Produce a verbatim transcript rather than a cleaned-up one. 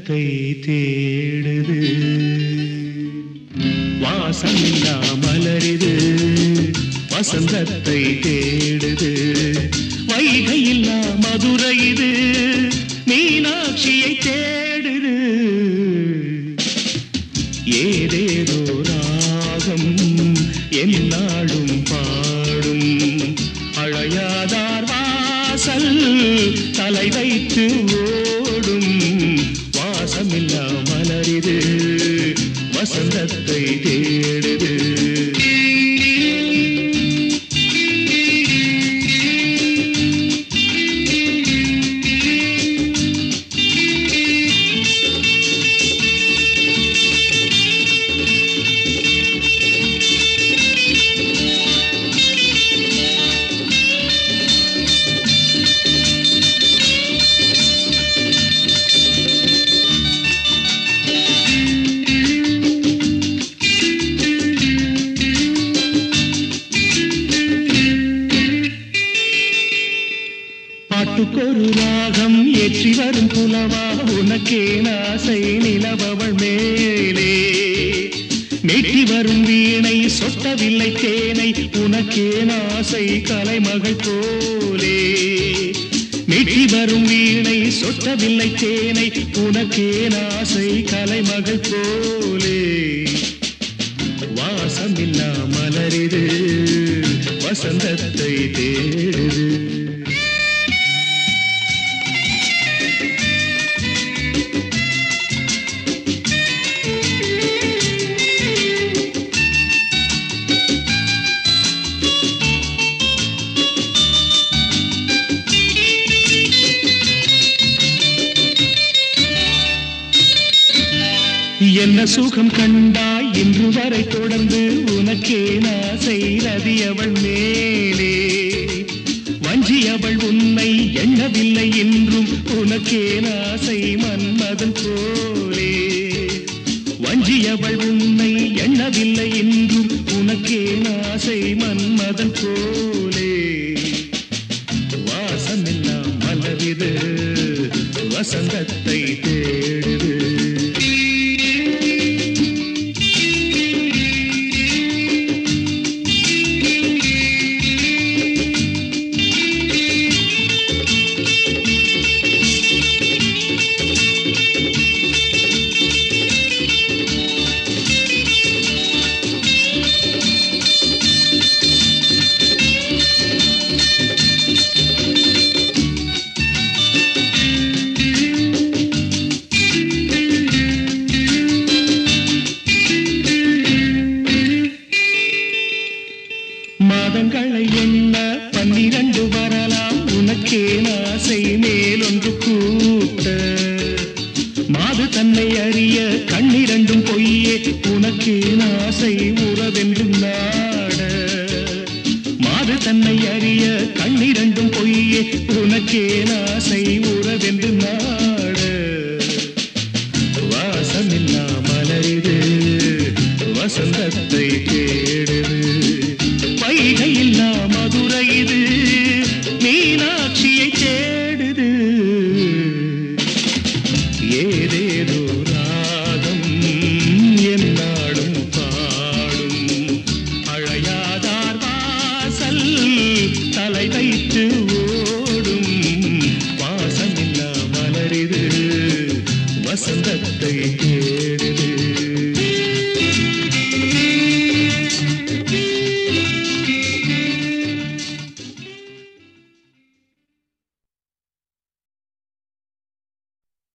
வசந்தத்தை தேடுது வாசமில்லா மலரிது வசந்தத்தை தேடுது வைகையில்லா மதுரை இது மீனாட்சியை தேடுது ஏதேதோ ராகம் என்னாடும் பாடும் அழையாதார் வாசல் தலை வைத்து ஓடும் வாசமில்லா மலரிது வசந்தத்தை தேடுது பாட்டுக்கொரு ராகம் ஏற்றி வரும் புலவா உனக்கே ஆசை நிலவவள் மேலே மீட்டி வரும் வீணை சொட்டவில்லை தேனை உனக்கே ஆசை கலைமகள் போலே மீட்டி வரும் வீணை சொட்டவில்லை தேனை உனக்கே ஆசை கலைமகள் போலே வாசமில்லா மலரிது வசந்தத்தை தேடுது என்ன சுகம் கண்டாய் இன்று வரை தொடர்ந்து உனக்கே ஆசை ரதி அவள் மேலே வஞ்சி அவள் உன்னை எண்ணவில்லை என்றும் உனக்கே ஆசை மன்மதன் போலே வஞ்சி அவள் உன்னை எண்ணவில்லை என்றும் உனக்கே ஆசை மன்மதன் போலே வாசமெல்லாம் மலரிது வசந்தத்தை தேடுது மாதங்களை என்ன பன்னிரண்டு வரலாம் உனக்கே ஆசை மேலொன்று கூட்ட மாது தன்னை அறிய கண்ணிரண்டும் பொய்யே உனக்கே ஆசை உறவென்று நாட மாது தன்னை அறிய கண்ணிரண்டும் பொய்யே உனக்கே ஆசை உறவென்று நாட வாசமில்லா மலரிது வசந்தத்தை தேடுது வைகையில்லா மதுரை இது மீனாட்சியை தேடுது ஏதேதோ ராகம் என்னாடும் பாடும் அழையாதார் வாசல் தலை வைத்து ஓடும் வாசமில்லா மலரிது வசந்தத்தை தேடு